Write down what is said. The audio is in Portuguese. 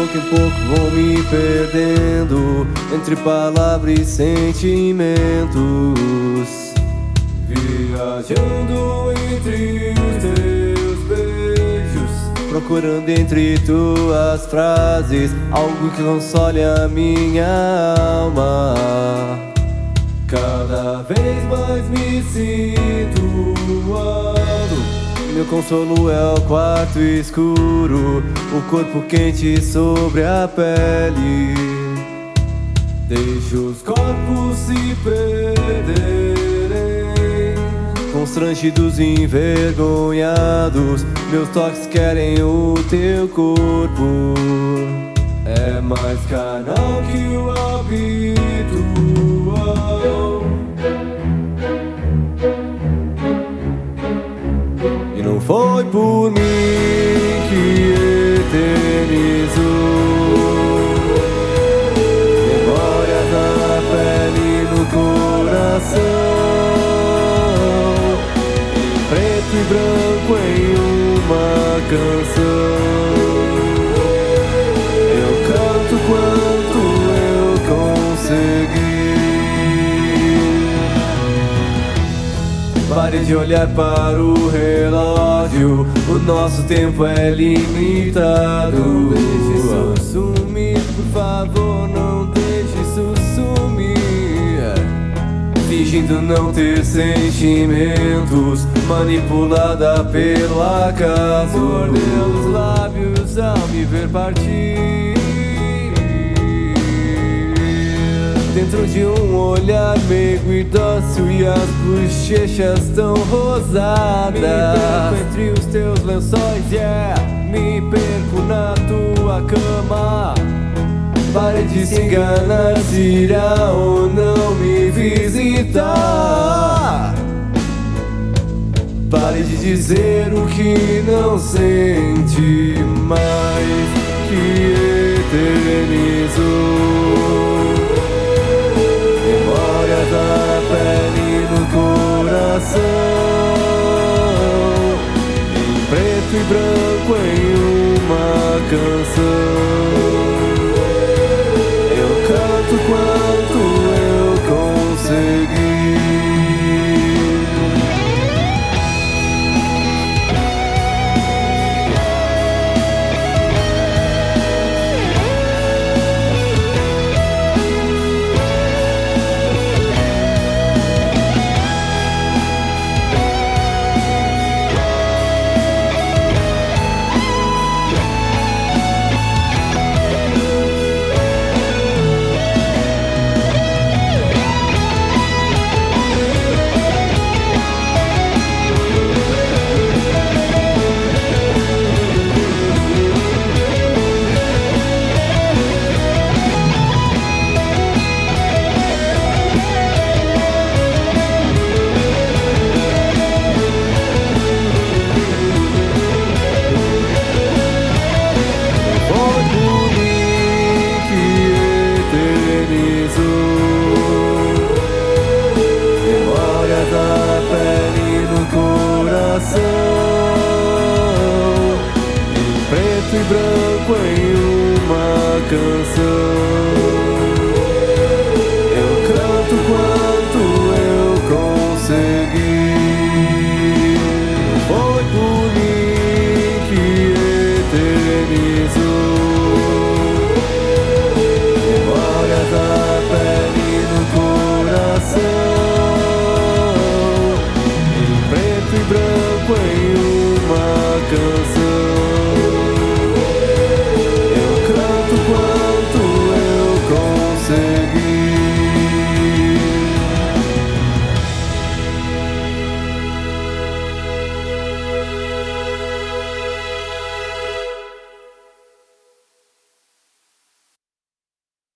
pouco em pouco vou me perdendo entre palavras e sentimentos, viajando entre os teus beijos, procurando entre tuas frases algo que console a minha alma. Cada vez mais me sinto alto. Meu consolo é o quarto escuro, o corpo quente sobre a pele. Deixo os corpos se perderem, constrangidos e envergonhados. Meus toques querem o teu corpo. É mais carnal que o habitual. E não foi por mim que eternizou memórias na pele e no coração, em preto e branco em uma canção. Eu canto quanto eu conseguir. Pare de olhar para o relógio, o nosso tempo é limitado. Não deixe isso sumir, por favor, não deixe isso sumir. Fingindo não ter sentimentos, manipulada pelo acaso. Mordeu os lábios ao me ver partir. Dentro de um olhar meigo e dócil e as bochechas tão rosadas. Me perco entre os teus lençóis, yeah. Me perco na tua cama. Pare de se enganar se irá ou não me visitar. Pare de dizer o que não sente mais, que eternizou